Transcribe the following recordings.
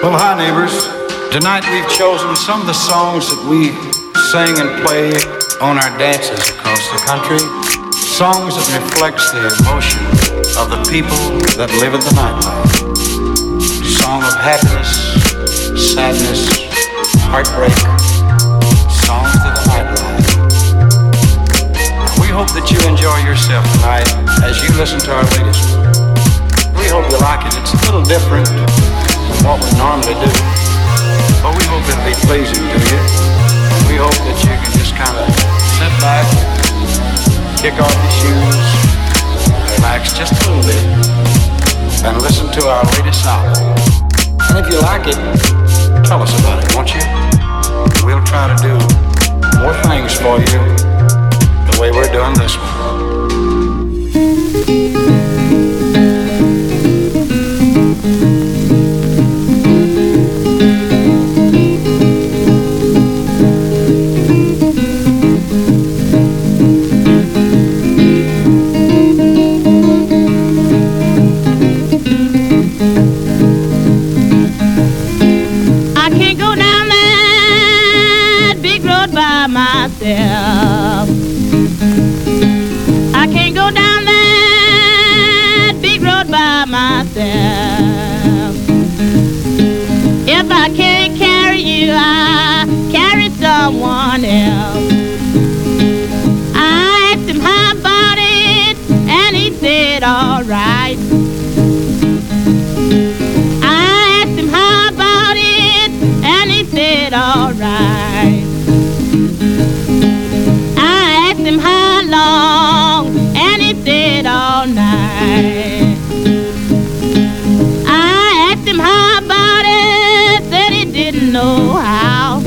Well, hi, neighbors. Tonight we've chosen some of the songs that we sing and play on our dances across the country. Songs that reflects the emotion of the people that live in the nightlife. Song of happiness, sadness, heartbreak. Songs to the nightlife. We hope that you enjoy yourself tonight as you listen to our latest. We hope you like it. It's a little different from what we normally do, but we hope it'll be pleasing to you. We hope that you can just kind of sit back, kick off your shoes, relax just a little bit, and listen to our latest song. And if you like it, tell us about it, won't you? We'll try to do more things for you the way we're doing this one. I can't go down that big road by myself. If I can't carry you, I carry someone else. I asked him how about it, and he said alright. I asked him how about it, and he said alright. Him how long, and he said all night. I asked him how about it, said he didn't know how.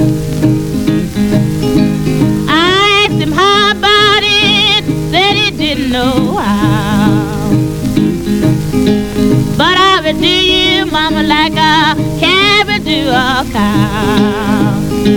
I asked him how about it, said he didn't know how. But I would do you, mama, like a calf would do a cow.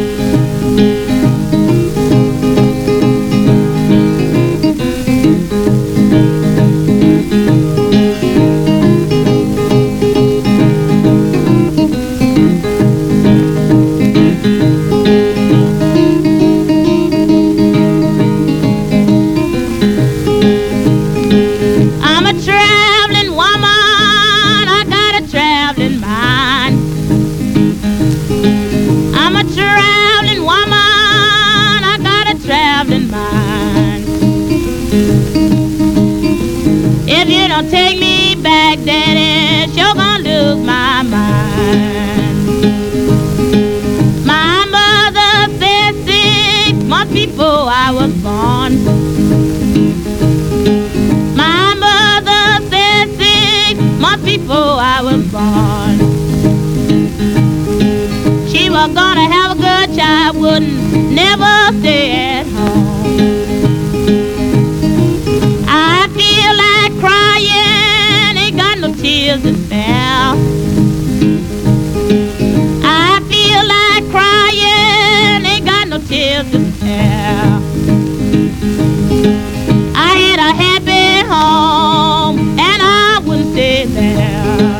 If you don't take me back, Daddy, sure gonna lose my mind. My mother said 6 months before I was born. My mother said 6 months before I was born. She was gonna have a good child, wouldn't never stay at home. I feel like crying, ain't got no tears to spare. I feel like crying, ain't got no tears to spare. I had a happy home, and I wouldn't stay there.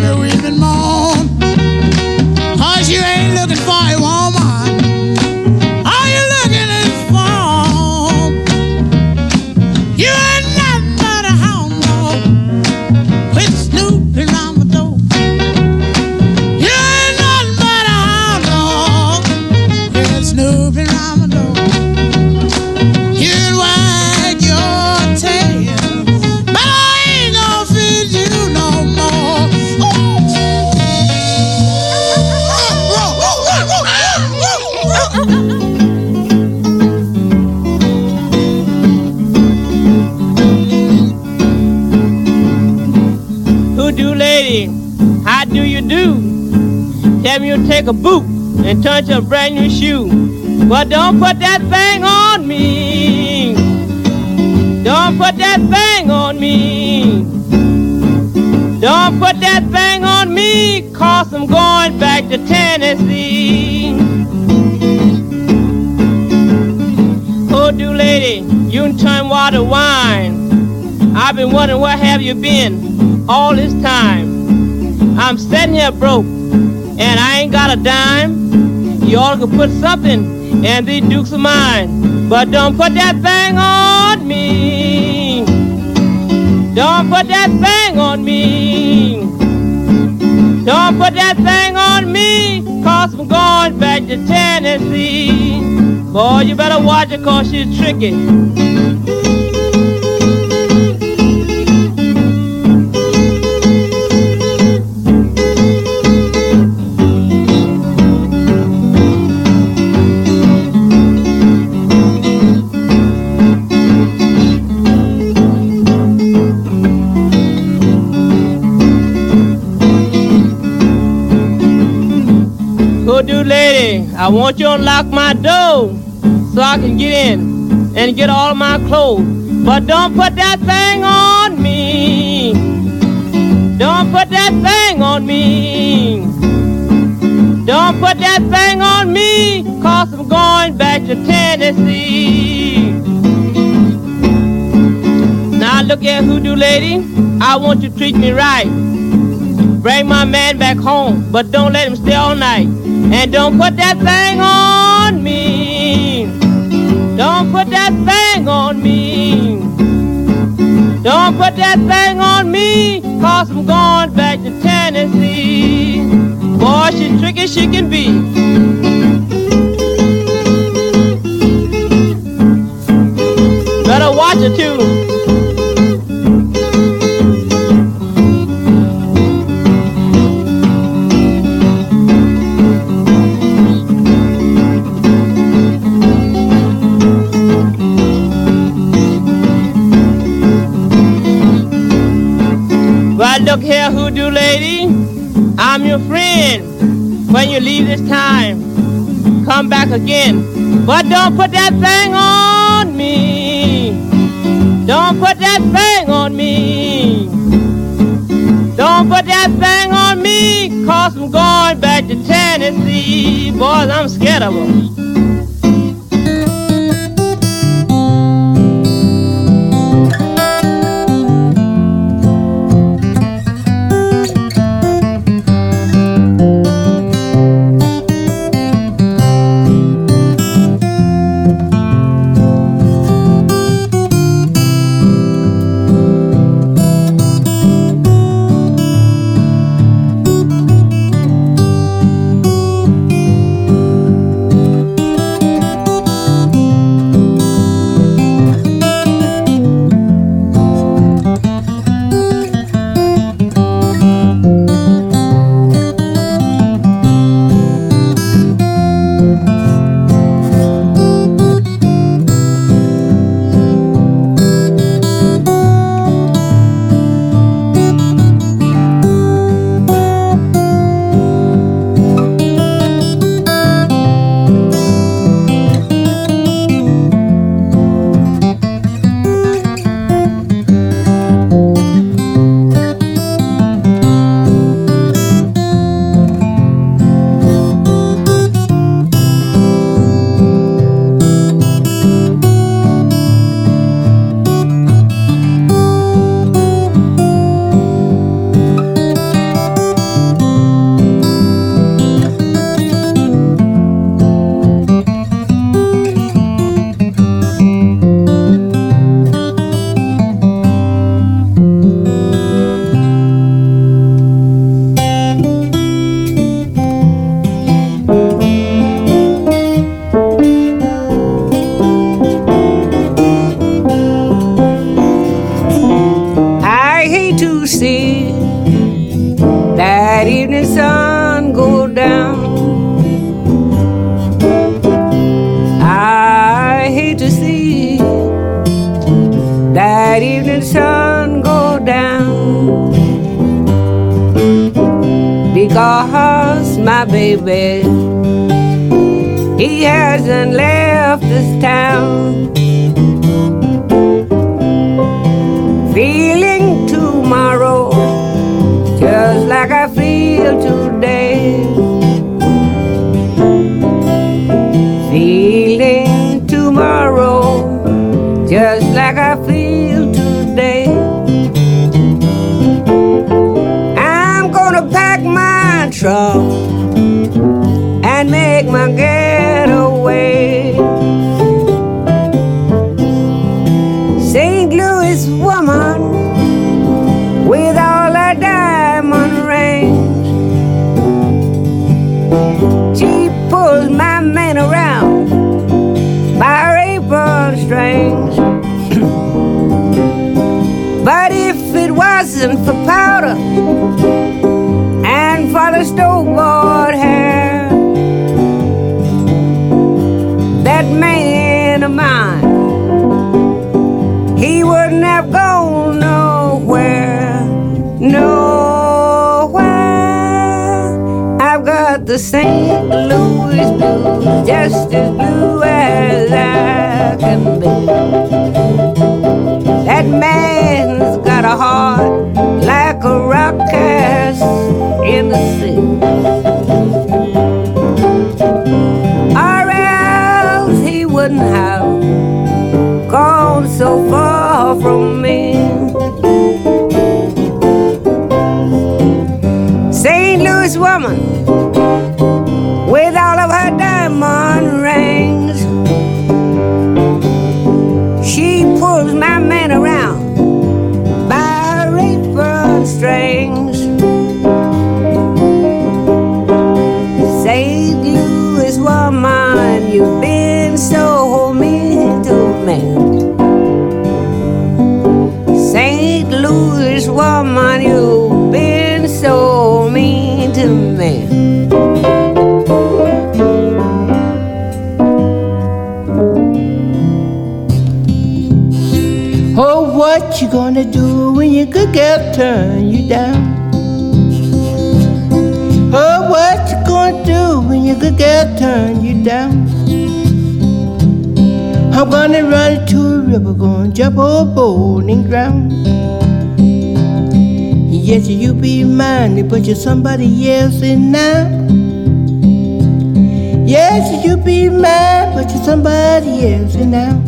to weep and mourn. 'Cause you ain't looking for a woman. All you looking is for. You ain't nothing but a hound dog. Quit snooping around my door. You ain't nothing but a hound dog. Quit snooping around my door. You can wag your tail, but I ain't gonna feed you no more. Hoodoo lady, how do you do? Tell me you take a boot and turn to a brand new shoe. But don't put that thing on me. Don't put that thing on me. Don't put that thing on me, 'cause I'm going back to Tennessee. Hoodoo lady, you can turn water wine. I've been wondering where have you been all this time. I'm sitting here broke, and I ain't got a dime. You ought to put something in these dukes of mine. But don't put that thing on me. Don't put that thing on me. Don't put that thing on me, 'cause I'm going back to Tennessee. Boy, you better watch her, 'cause she's tricky. Hoodoo lady, I want you to unlock my door so I can get in and get all my clothes. But don't put that thing on me. Don't put that thing on me. Don't put that thing on me, 'cause I'm going back to Tennessee. Now look here, hoodoo lady, I want you to treat me right. Bring my man back home, but don't let him stay all night. And don't put that thing on me. Don't put that thing on me. Don't put that thing on me, 'cause I'm going back to Tennessee. Boy, she's tricky she can be. Better watch her too. Well, look here, hoodoo lady, I'm your friend. When you leave this time, come back again. But don't put that thing on me. Don't put that thing on me. Don't put that thing on me, 'cause I'm going back to Tennessee. Boys, I'm scared of them. sun go down. I hate to see that evening sun go down, because my baby, he hasn't left this town. Feeling tomorrow just like I feel today. Feeling tomorrow just like I feel today. I'm gonna pack my trunk and make my getaway. St. Louis woman with all her diamond rings, she pulls my man around by her apron strings. But if it wasn't for powder and for the stove-board hair, that man of mine, he wouldn't have gone nowhere, nowhere. I've got the St. Louis blues, just as blue as I can be. That man's got a heart like a rock cast in the sea, or else he wouldn't have gone so far from me. St. Louis woman with all of her diamond rings, she pulls my man around by her apron strings. St. Louis woman, you've been so mean to me. St. Louis woman, you've been so mean to me. Oh, what you gonna do when your good girl turn you down? Oh, what you gonna do when your good girl turn you down? I'm gonna run to a river, gonna jump overboard and drown. Yes, you be mine, but you're somebody else in now. Yes, you be mine, but you're somebody else in now.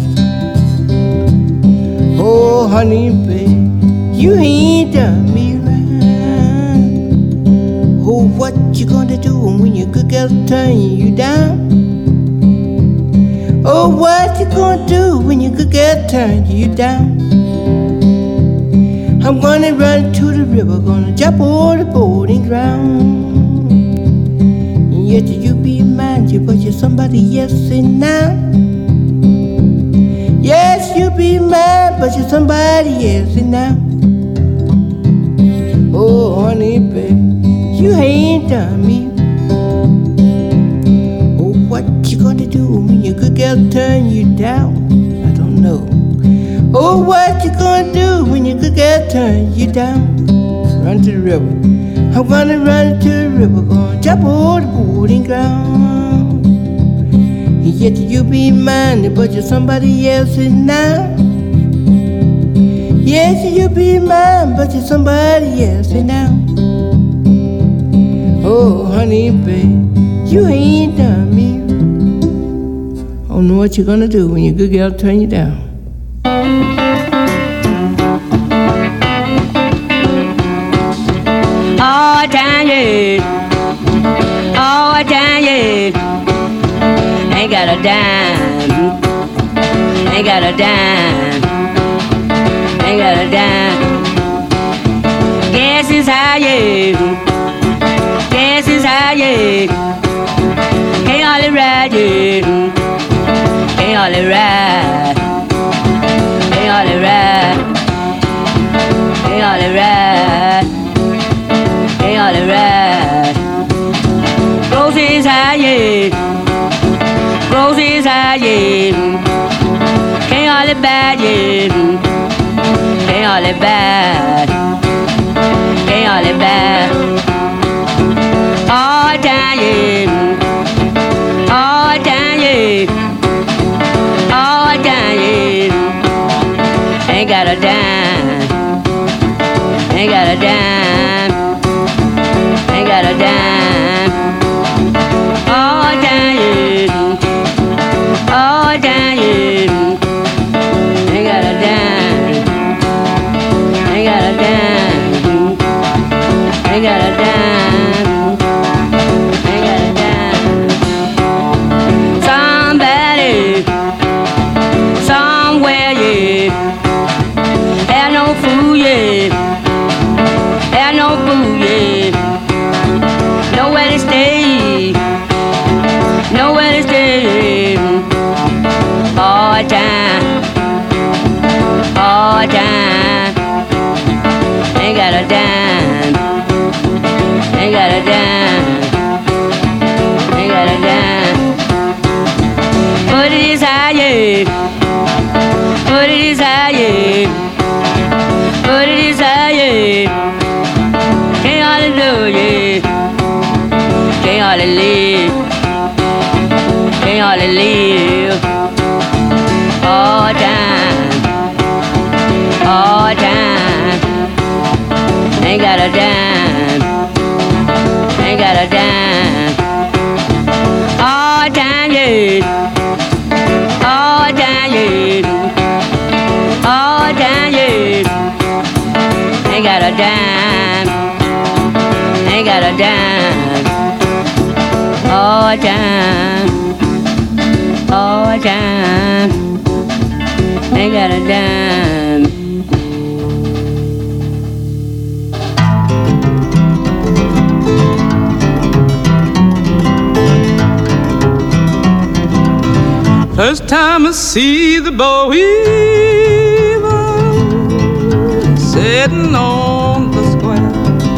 Oh, honey, babe, you ain't done me right. Oh, what you gonna do when your good girl turn you down? Oh, what you gonna do when your good girl turn you down? I'm gonna run to the river, gonna jump on the boat and drown. Yet you be mine, but you're somebody else in now. Yes, you be mine, but you're somebody else in now. Oh, honey, babe, you ain't done me. Oh, what you gonna do when your good girl turn you down? I don't know. Oh, what you gonna do when your good girl turn you down? Run to the river. I'm gonna run to the river, gonna jump on the boat and drown. Yet you be mine, but you're somebody else in now. Yes, you be mine, but you're somebody else in now. Oh, honey, babe, you ain't done me. I don't know what you're gonna do when your good girl turn you down. Oh, damn it. Oh, damn it. Ain't got a dime. Ain't got a dime. Ain't got a dime. Gas is high, yeah. Gas is high, yeah. Can't hardly ride, yeah. Can't hardly ride. Can't hardly ride. Can't hardly ride. Can't hardly ride. yeah. Can't hardly bad, yeah. Can't hardly bad. Can't hardly bad. All down, yeah. All down, yeah. All down, yeah. Ain't got a dime. Ain't got a dime. Ain't got a dime. All down, yeah. All down, yeah. Ain't got a dime. Ain't got a dime. Ain't got a dime. Ain't got a dime. Somebody, somewhere, yeah. Had no food, yeah. Had no food, yeah. Nowhere to stay. Nowhere to stay. All time. All time. Ain't got a dime. Ain't got a dime. Ain't got a dime. Put it is high, yeah. Put it is high, yeah. Put it is high, yeah. Can't hardly do, yeah. Can't hardly live. Can't hardly live. All time. All time. Ain't got a dime. Ain't got a dime. All time, yeah. All time, yeah. All time, yeah. Ain't got a dime. Ain't got a dime. All time. All time. Ain't got a dime. First time I see the boll weevil sitting on the square.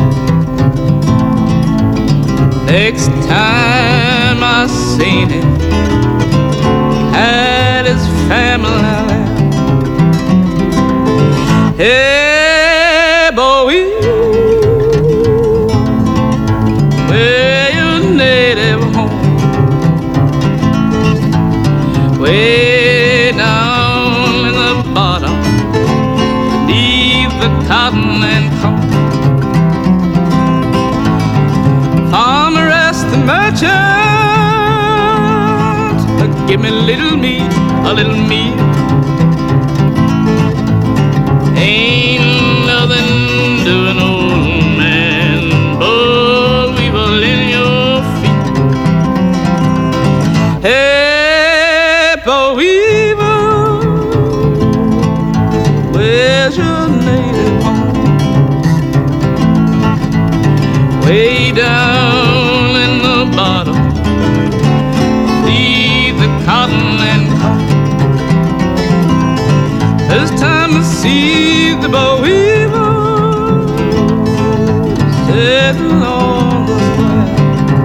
Next time I seen him, had his family there. Hey, boll weevil, where your native home? Way down in the bottom, beneath the cotton and corn. Farmer asked the merchant, give me a little meat, a little meat. Ain't nothing doing, old man, boll weevil in your feet. Hey, boll weevil, where's your native home? Way down in the bottom, leave the cotton and corn. First time I see the boll weevil sitting on the square.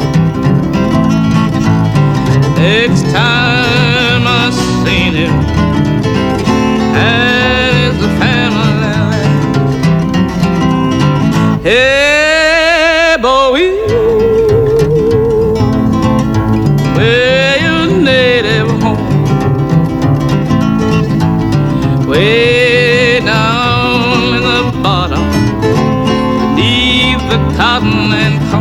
Next time I seen him, as the family there. Hey, boll weevil, where your native home? Way down in the bottom, leave the cotton and corn.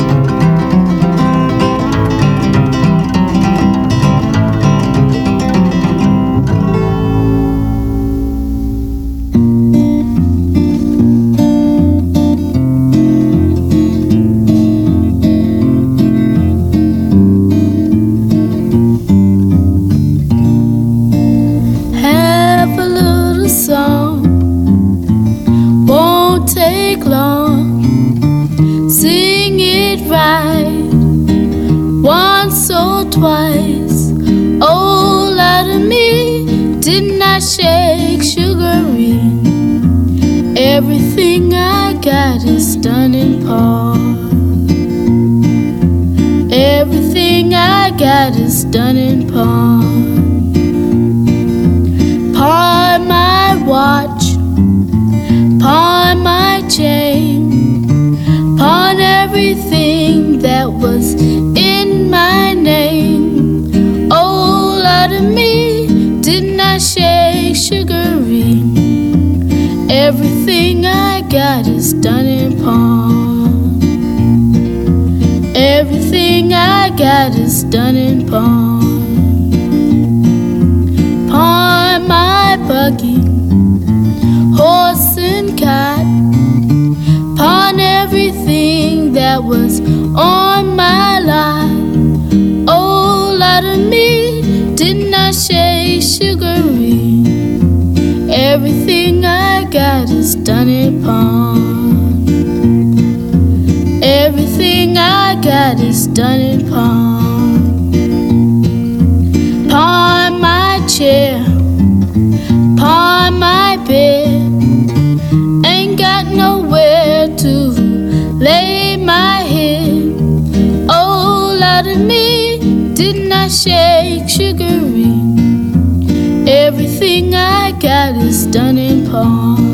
Have a little song, won't take long. Sing it right once or twice. Oh, out of me, didn't I shake sugarine? Everything I got is done in part. Everything I got is done in part. watch, pawn my chain, pawn everything that was in my name. Oh, out of me, didn't I shake sugary? Everything I got is done in pawn. Everything I got is done in pawn. Pawn my buggy, horse and cot, pawn everything that was on my lot. Oh, lot of me, didn't I shake sugary? Everything I got is done in pawn. Everything I got is done in pawn. Pawn my chair, pawn my bed, ain't got nowhere to lay my head. Oh, lot of me, didn't I shake sugary? Everything I got is done in pawn.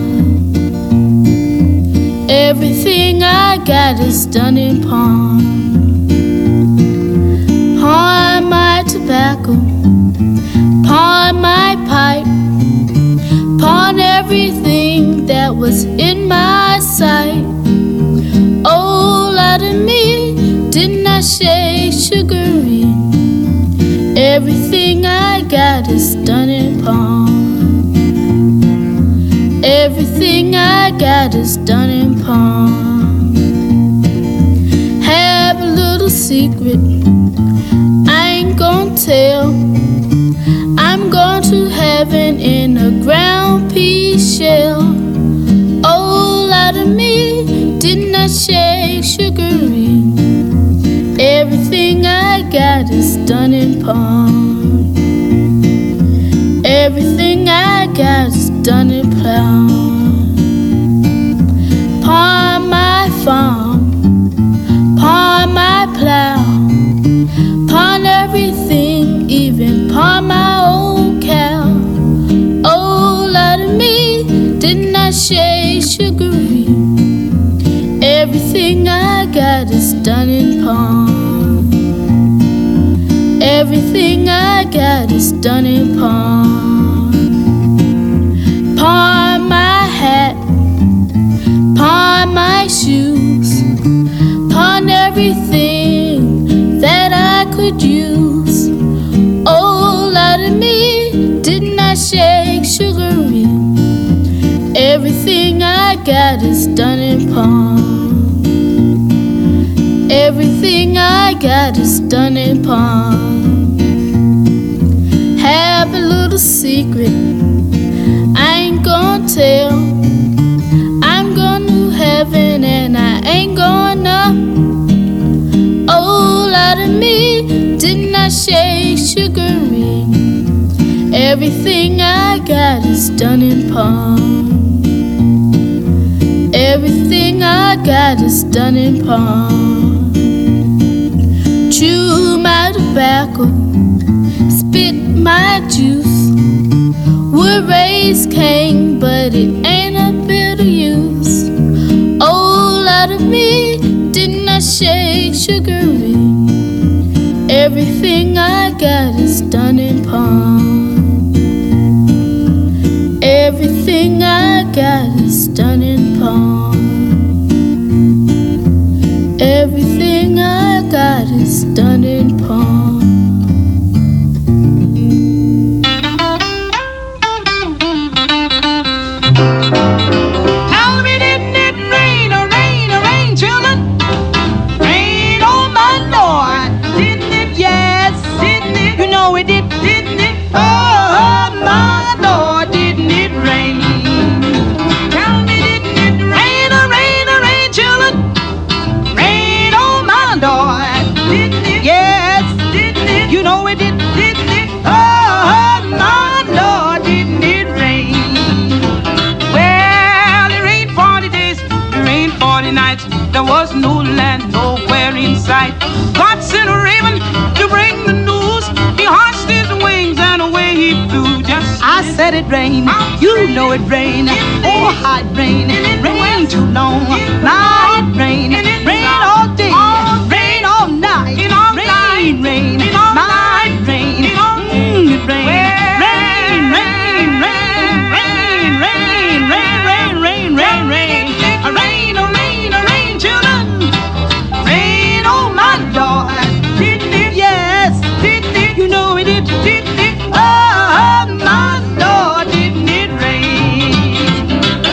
Everything I got is done in pawn. Pawn my tobacco, pawn my pipe, pawn everything that was in my sight. Oh, lot of me, didn't I shake sugary? Everything I got is done in pawn. Everything I got is done in pawn. Have a little secret I ain't gon' tell. I'm going to heaven in a ground pea shell. Oh, lot of me, didn't I shake sugary? Everything I got is done in pawn. Everything I got is done in pawn. Pawn my farm, pawn my plow, pawn everything, even pawn my old cow. Oh, lot of me, didn't I shake sugary? Everything I got is done in pawn. Everything I got is done in pawn. Pawn my hat, pawn my shoes, pawn everything that I could use. Oh, lot of me, didn't I shake sugary? Everything I got is done in pawn. Everything I got is done in pawn. Have a little secret I ain't gon' tell. I'm going to heaven and I ain't gonna. Oh, lot of me, didn't I shake sugary? Everything I got is done in pawn. Everything I got is done in pawn. Chew my tobacco, spit my juice, would raise Cain, but it ain't a bit of use. Oh, lot of me, didn't I shake sugary? Everything I got is done in pawn. Everything I got is done in pawn. Everything I got is done in pawn. There was no land nowhere in sight. God sent a raven to bring the news. He hushed his wings and away he flew. Just said it rain. You know it rain. Oh, how it rain. Rain too long. Now it rain. Rain all day. Rain all night. Rain, rain. Now it rain. It rain. Rain, rain, rain, rain, rain, rain, rain, rain, rain, rain. Rain, oh rain, oh rain, children. Rain, oh my Lord. Yes, you know it did. Oh my Lord, didn't it rain?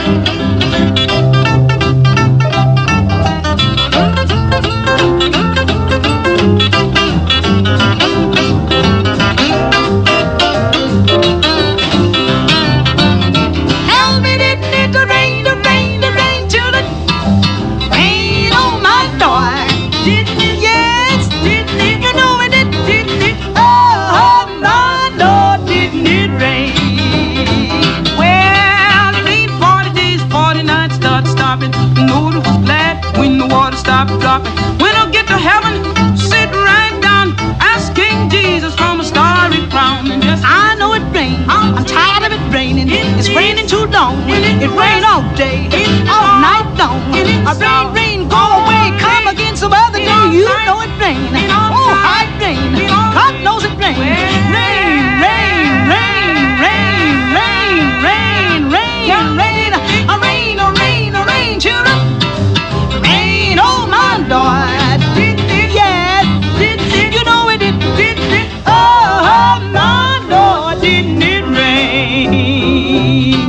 Help me, didn't it rain, the rain, the rain, children? Rain, oh my Lord, didn't it? Yes, didn't it? You know it did. Oh my Lord, didn't it rain? Well, it rained 40 days, 40 nights, started stopping. Noah was glad when the water stopped dropping. When I get to heaven, sit right down, ask King Jesus from a starry crown. And just I know it rained. I'm tired of it raining. It's raining too long. It rained all day, all night long. Rain, go away, come again some other day. You know it rained. Oh, how it rained. God knows it rained. Rain, rain, rain, rain, rain, rain, rain, rain, rain, rain, rain, children. Rain, oh my Lord. Yes, you know it did. Oh my Lord, didn't it rain?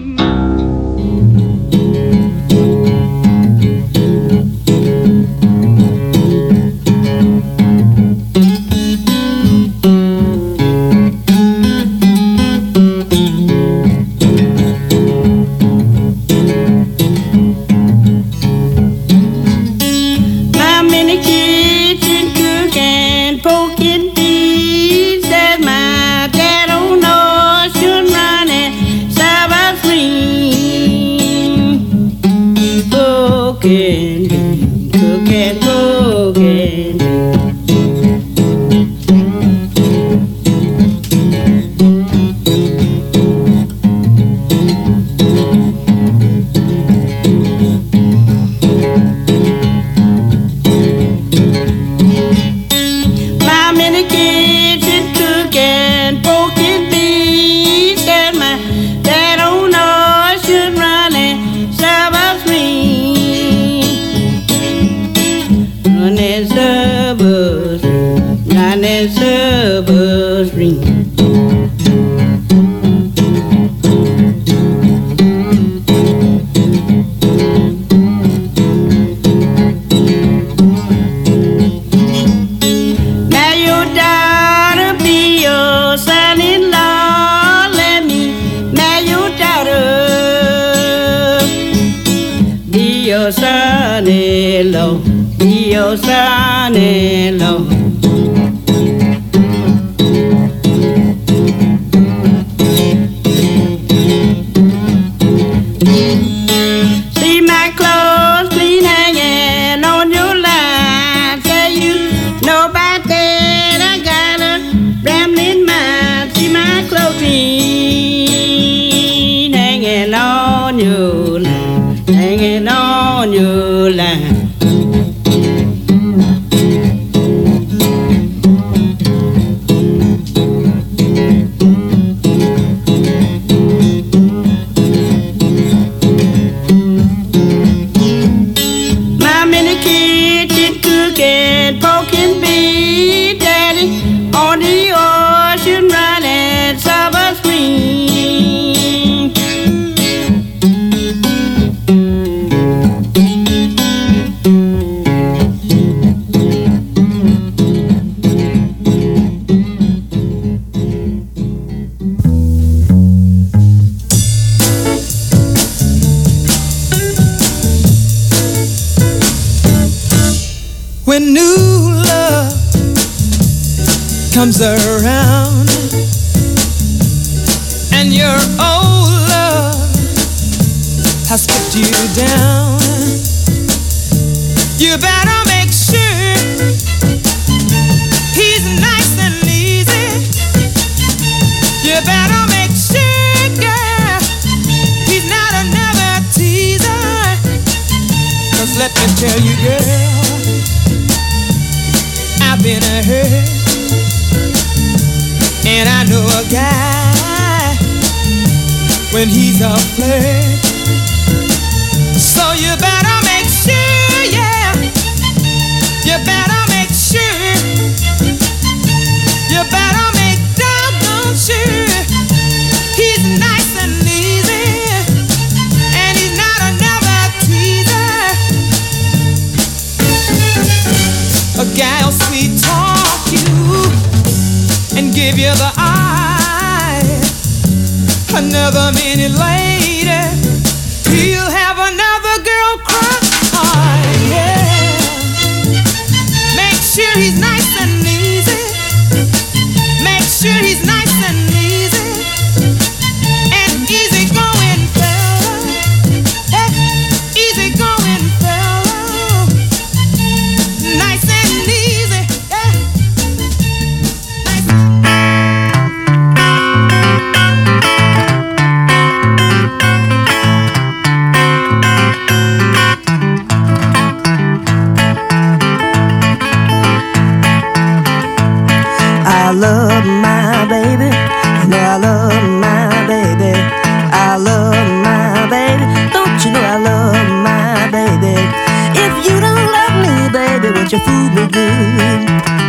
My mini kitchen cooking, poking beans that my dad on ocean running, Sabbath green. Poking beans, cooking, poking beans. My mini kitchen cooking, poking beans that my dad on ocean running, Sabbath green. Running Sabbath, running Sabbath green. Now your daughter be your son-in-law. Let me marry your daughter. Be your son-in-law. Be your son-in-law. See my clothes clean hanging on your line. Say you know about that. I got a rambling mind. See my clothes clean hanging on your line, hanging on your line. My mini kitchen cooking, poking beans, daddy on the ocean running, Sabbath green. When new love comes around and your old love has put you down, you better make sure he's nice and easy. You better make sure up in a hurry, and I know a guy when he's a flirt. So you better make sure, yeah, you better make sure, you better make doggone sure he's nice and easy, and he's not another teaser. A gal sweet talk you and give you the eye. Another minute later, he'll have another girl cry. Yeah. Make sure he's nice and easy. Make sure he's nice and easy. And easy going fella. Easy going fella. Nice and easy. I love my baby, you know I love my baby. I love my baby, don't you know I love my baby. If you don't love me, baby, would you fool me good?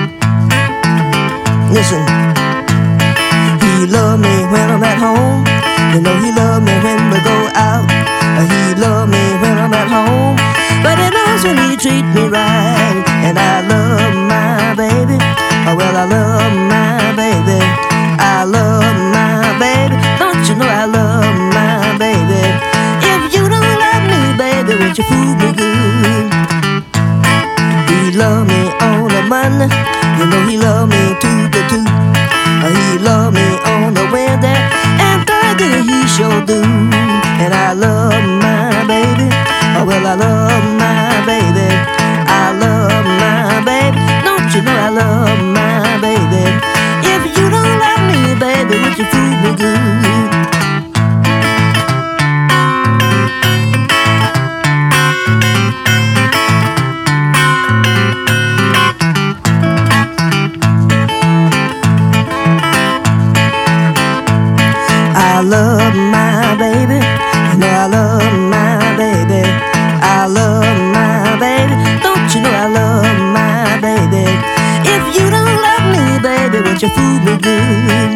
Listen, he love me when I'm at home. You know he love me when we go out. He love me when I'm at home, but he knows when he treat me right. And I love my baby, oh well I love my baby. I love my baby, don't you know I love my baby. If you don't love me, baby, would you fool me good? He love me on the Monday, you know he love me to the two. He love me on the Wednesday, and Thursday he sure do. And I love my baby, oh well I love my baby. I love my baby, don't you know I love my baby. If you don't love me, baby, would you fool me good? I love my baby, you know I love my baby. I love my baby, don't you know I love my baby. If you don't love me, baby, would you fool me good?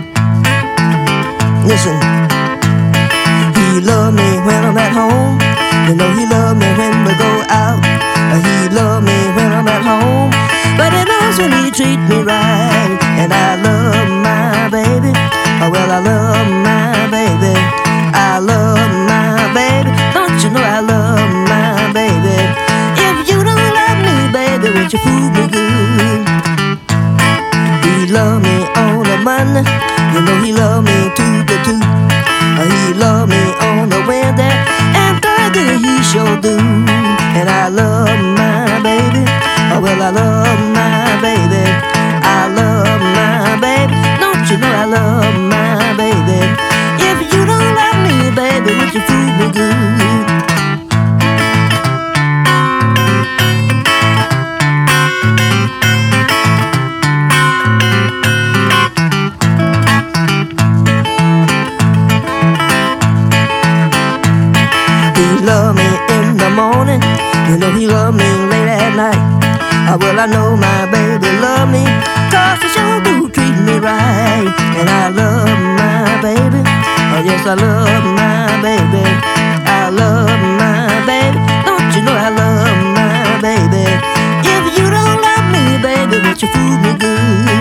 Listen, he love me when I'm at home. You know he love me when we go out. He love me when I'm at home, but he knows when he treat me right. And I love my baby, oh well I love my baby. I love my baby, don't you know I love my baby. If you don't love me, baby, would you fool me good? He love me on a Monday, you know he love me to the two. He love me on the Wednesday, and Thursday he sure do. And I love my baby, oh well I love my baby. I love my baby, don't you know I love my baby. If you don't love me, baby, would you fool me good? He love me in the morning, you know he love me late at night. Well I know my baby love me, 'cause he sure do treat me right. And I love my baby, oh yes I love my baby. I love my baby, don't you know I love my baby. If you don't love me, baby, would you fool me good?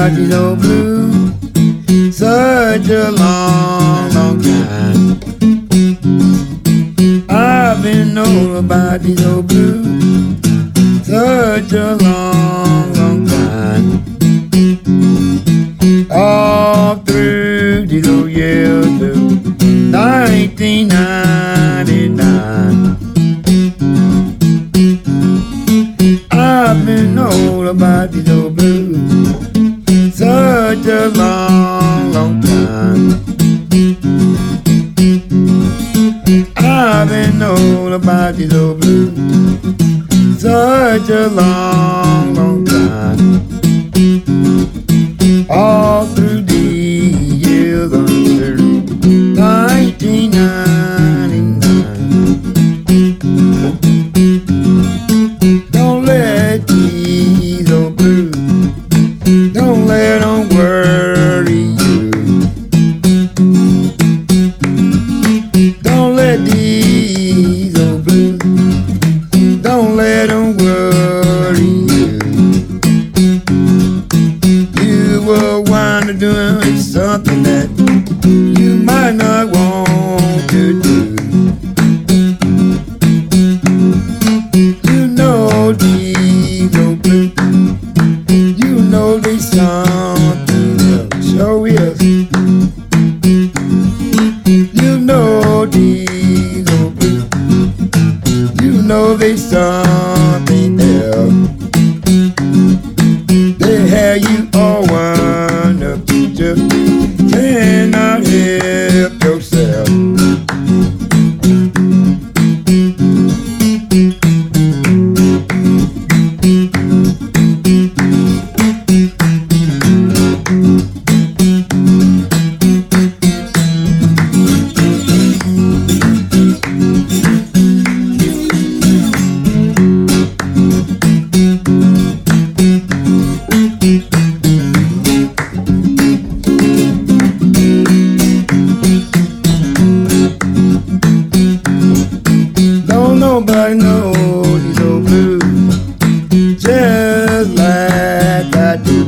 about these old blues. Such a long, long time. I've been knowing about these old blues. Such a long, long time. All through these old years of 1999. I've been knowing about these old blues. Such a long, long time. I've been knowing about these old blues. Such a long, long time. All through the years under 1999. Don't let these old blues, don't let them worry you. Don't let these old blues, don't let them worry you. You will wind up doing something that you might not want to do. You know these old blues, you know there's something else. Sure is. You know these old blues, you know there's something else. They have you all wound up, you just cannot help yourself. Don't nobody know these old blues just like I do.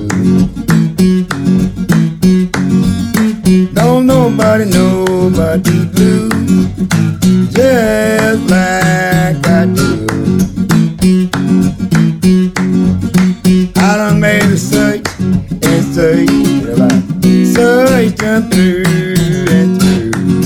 Don't nobody know about these blues just like I do. I done made a search and search, searched and through and through.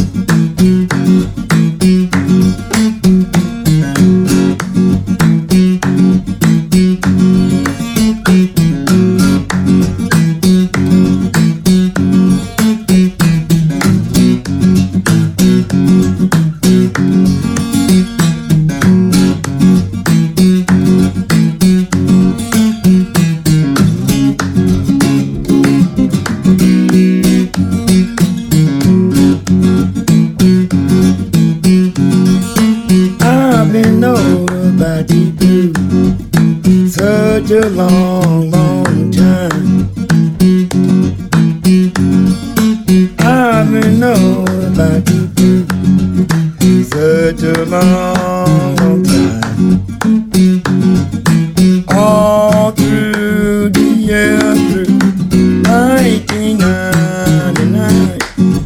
I've been knowing about these blues such a long, long time. I've been knowing about these blues such a long, long time. All through the year, through 1999.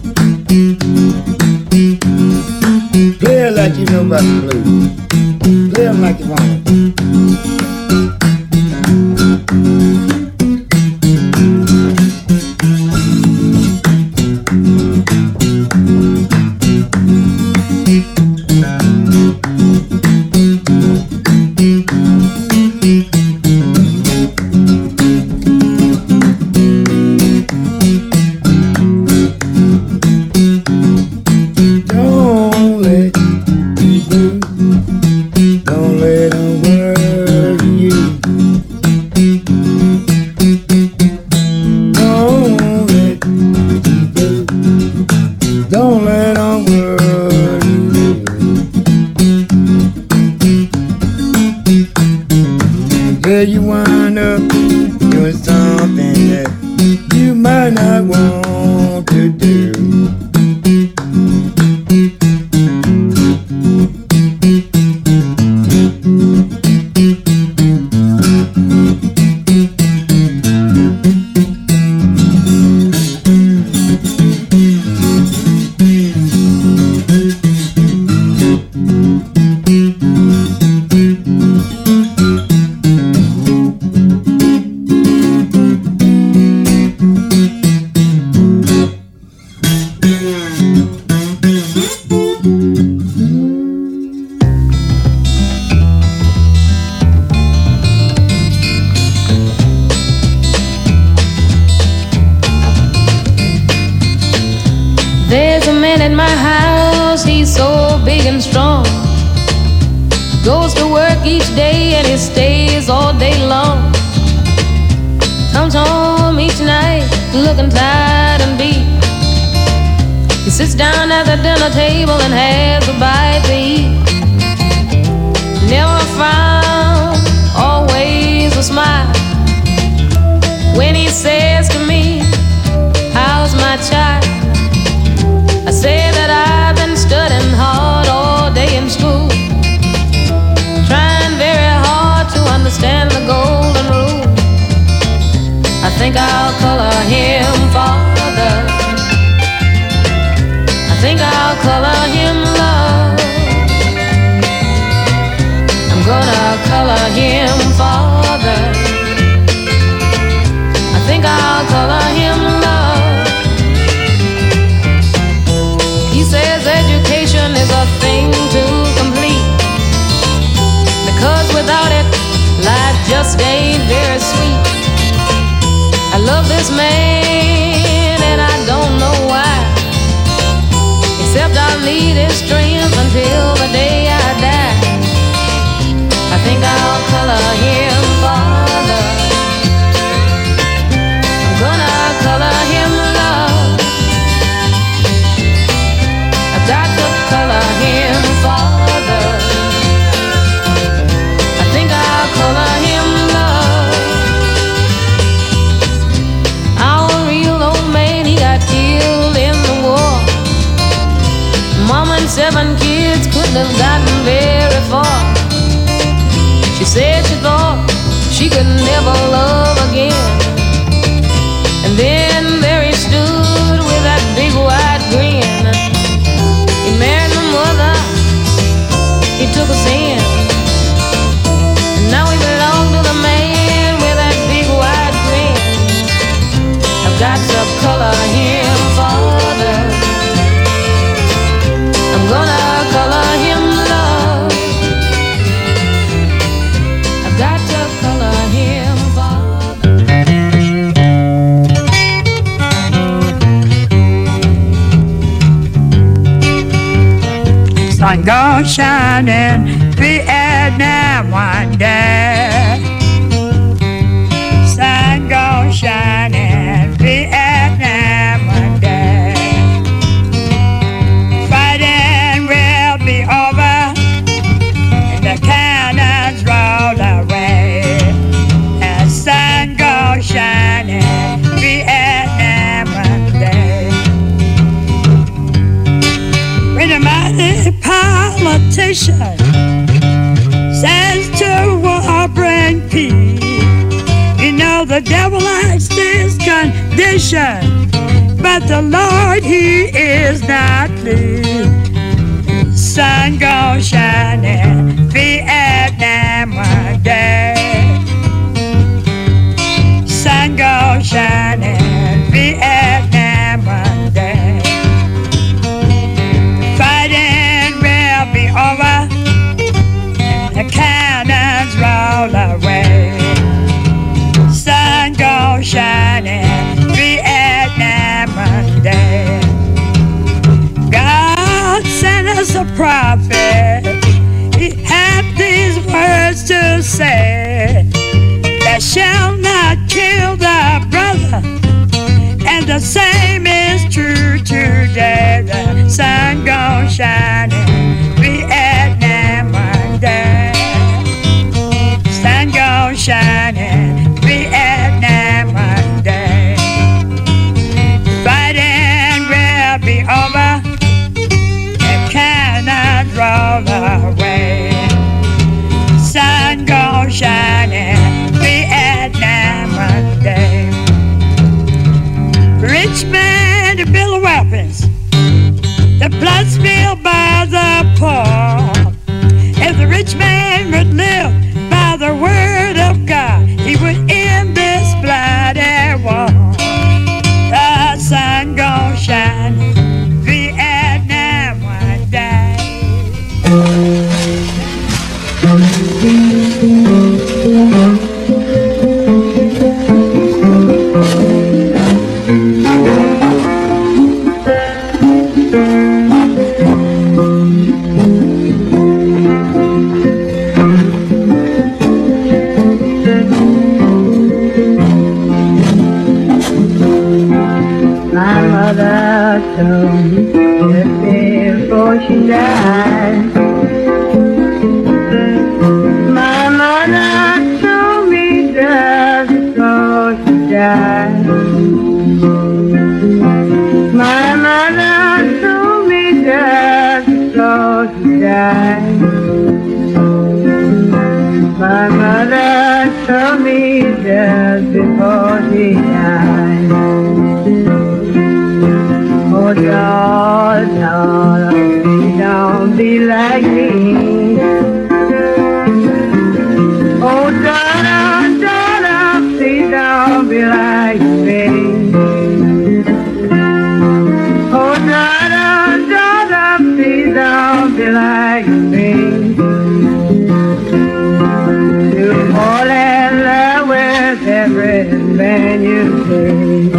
Play it like you know about the blues. Play them like you want. There's a man at my house, he's so big and strong. Goes to work each day and he stays all day long. Comes home each night looking tired and beat. He sits down at the dinner table and has a bite to eat. Never frown, always a smile. When he says to me, how's my child? I say that I've been studying hard all day in school, trying very hard to understand the golden rule. I think I'll color him father. I think I'll color him love. I'm gonna color him father. I think I'll color him love. He says education is a thing to complete, because without it, life just ain't very sweet. I love this man and I don't know why, except I'll need his strength until the day I die. I think I'll color him father. I'm gonna color him love. I've got to color him father. I think I'll color him love. Our real old man, he got killed in the war. Mama and 7 kids couldn't have gotten very far. She said she thought she could never love again. And then there he stood with that big wide grin. He married my mother, he took us in, and now we belong to the man with that big wide grin. I've got to color him father. I'm gonna color him love. I've got to color him father. Sun goes shining, Vietnam one day. Sun goes shining, Vietnam one day. Fighting will be over, and the cannons roll away. And sun goes shining, Vietnam one day. When a mighty politician says to war bring peace, you know the devil likes this condition, but the Lord, he is not pleased. Sun goes shining, Vietnam one day. Sun goes shining, Vietnam one day. Fighting will be over, the cannons roll away. Sun goes shining, Vietnam one day. God sent us a prophet, he had these words to say: thou shalt not kill thy brother, and the same is true today. The sun goes shining, Vietnam one day. Sun goes shining, Vietnam one day. Fighting will be over, and cannot roll away. Sun goes shining, Vietnam one day. Rich man to build weapons, the blood spilled by the poor. If the rich man would live by the word of God, he would end this bloody war. The sun goes shining, Vietnam one day. mother told me just before she died. My mother told me just before she died. My mother told me just before she died. My mother told me just before she died. Oh, daughter, please don't be like me. Oh, daughter, please don't be like me. Oh, daughter, please don't be like me. To fall in love with every man you see.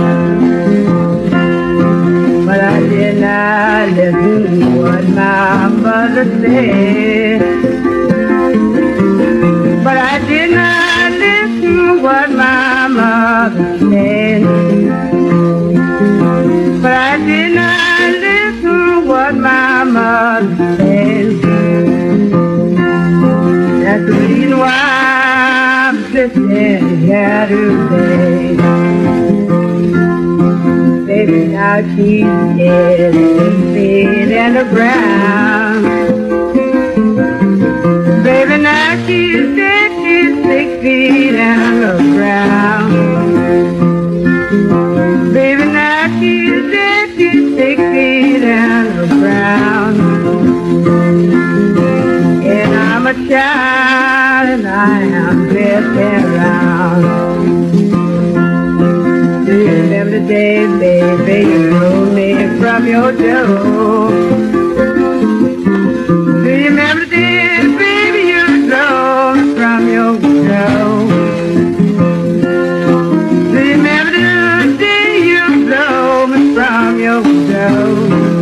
But I did not listen to what my mother said. But I did not listen to what my mother said. But I did not listen to what my mother said. That's the reason why I'm sitting here today. Baby, now she's dead, 6 feet in the ground. Baby, now she's dead, she's 6 feet in the ground. Baby, now she's dead, she's 6 feet in the ground. And I'm a child and I am drifting around. Do you remember the day, baby, you drove me from your door? Do you remember the day, baby, you drove me from your door? Do you remember the day you drove me from your door?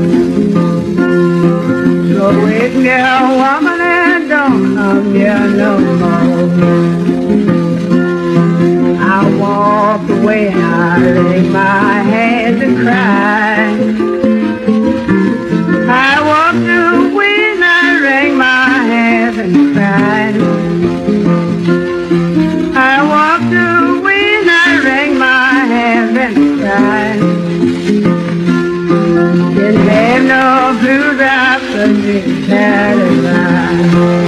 So wake me up, woman, and don't come here no more. I walked away, I laid my hands and cried. I walked away and I wring my hands and cried. I walked away and I wring my hands and cried. Didn't have no blues, I couldn't be satisfied.